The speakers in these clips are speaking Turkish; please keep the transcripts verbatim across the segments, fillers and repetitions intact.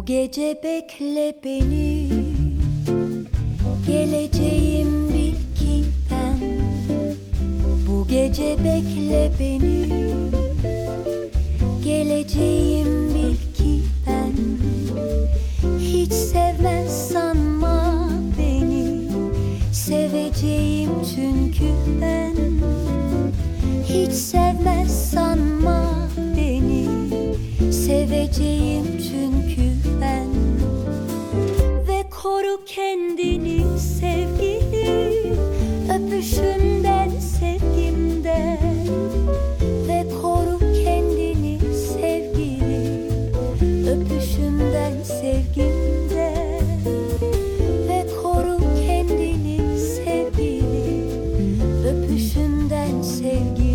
gece bekle beni, geleceğim bil ki ben. Bu gece bekle beni, geleceğim bil ki ben. Hiç sevmez sanma beni, seveceğim çünkü ben. Hiç sevmez sanma beni, seveceğim çünkü ben. Ve koru kendini sevgilim, öpüşümden, sevgimden. Ve koru kendini sevgilim, öpüşümden, sevgimden. Ve koru kendini sevgilim, öpüşümden, sevgimden.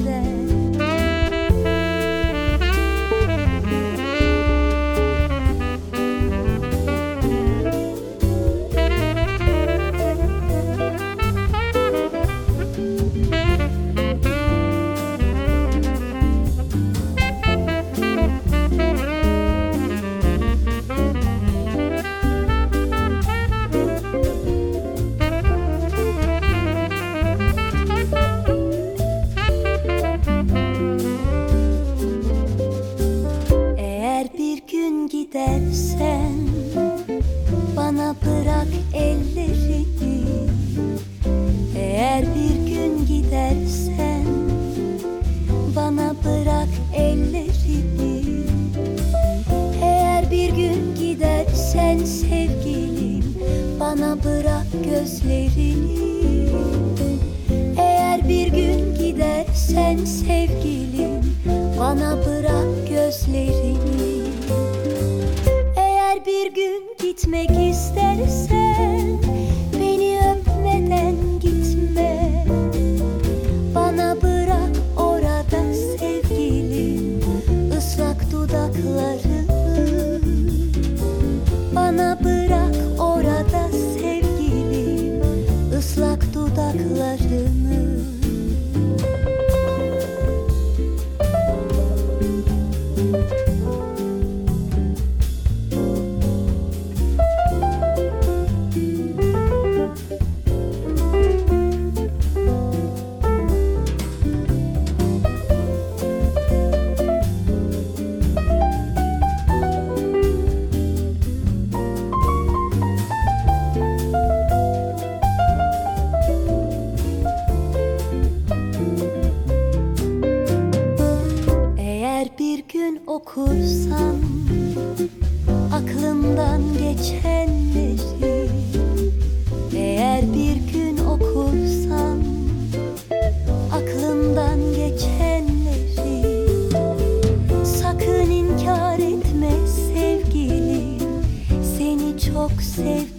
Gidersen bana bırak ellerini. Eğer bir gün gidersen bana bırak ellerini. Eğer bir gün gidersen sevgilim, bana bırak gözlerini. Eğer bir gün gidersen sevgilim, bana bırak gözlerini. Bir gün gitmek istersen beni öpmeden gitme. Bana bırak orada sevgilim, ıslak dudaklarını. Bana bırak orada sevgilim, ıslak dudaklarını. Okursam aklımdan geçenleri, eğer bir gün okursam aklımdan geçenleri, sakın inkar etme sevgilim, seni çok sevdim.